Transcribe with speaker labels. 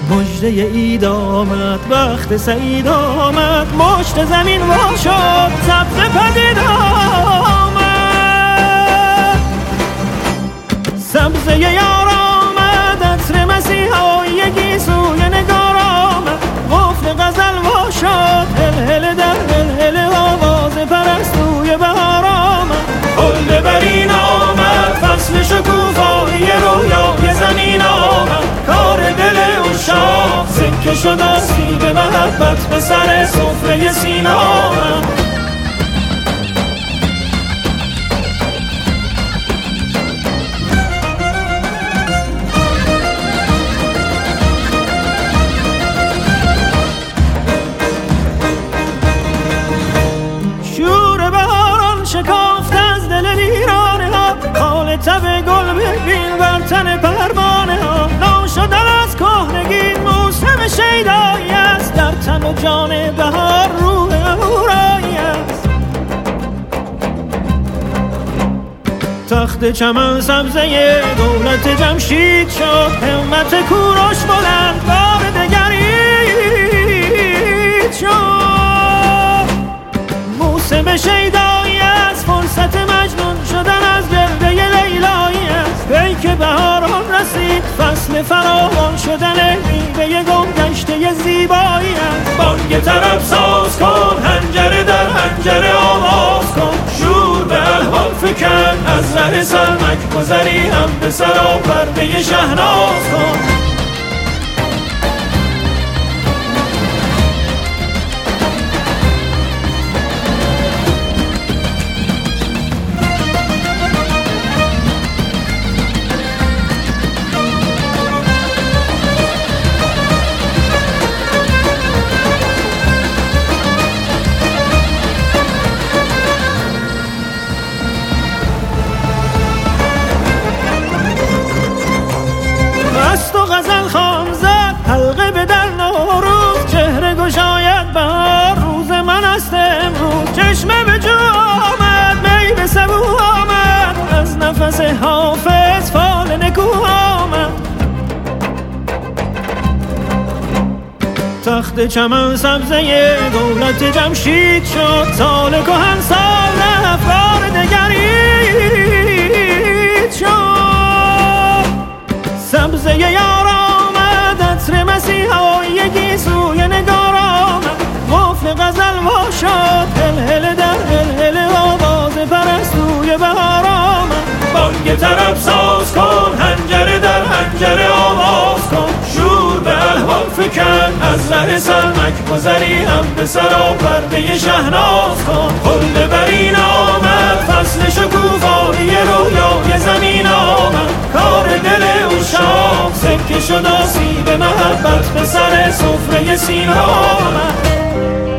Speaker 1: مژده عید آمد، وقت سعید آمد، مشت زمین وا شد، سبز پدید آمد. سبزه یار آمد، عطر مسیحایی سوی نگار آمد، قفل غزل وا شد، هل در هل آواز پرستوی بهار آمد. گل برین آمد، فصل شکوفایی رویای زمین آمد، کار دل عشاق سکه شد آسیب محبت به سر سفره سینه آمد. شور بهاران شکافت از دل ویرانه ها، خال تب گل ببین بر تن پروانه ها. ناشدن از کهنگی موسم شیدایی است، در تن و جان بهار روح اهورایی است. تخت چمن سبزه دولت جمشید شد، همت کوروش بلند بار دگرید شد. موسم شیدایی است، فرصت مجنون شدن از گرده لیلایی است. پیک بهاران رسید، فصل فراوان شدن میوه گم گشته زیبایی است. بانگ طرب ساز کن، حنجره در حنجره آواز کن، شور به الحان فکن، از ره سلمک گذری هم به سرا پرده شهناز کن. غزل خان زد حلقه به در نوروز، چهره گشاید بهار روز من است امروز. چشمه به جو آمد، می به سبو آمد، از نفس حافظ فال نکو آمد. تخت چمن سبزه دولت جمشید شد، سال کهن سال افکار دگرید شد. سبزه یار آمد، عطر مسیحایی سوی نگار آمد، قفل غزل وا شد، هل در هل آواز پرستوی بهار آمد. بانگ طرب ساز کن، حنجره در حنجره آواز کن، شور به الحان فکن، از ره سلمک گذری هم به سرا پرده شهناز کن. گل برین آمد، فصل شکوفایی رویای زمین آمد، کار دل عشاق سکه شد آسیب محبت به سر سفره سینه آمد.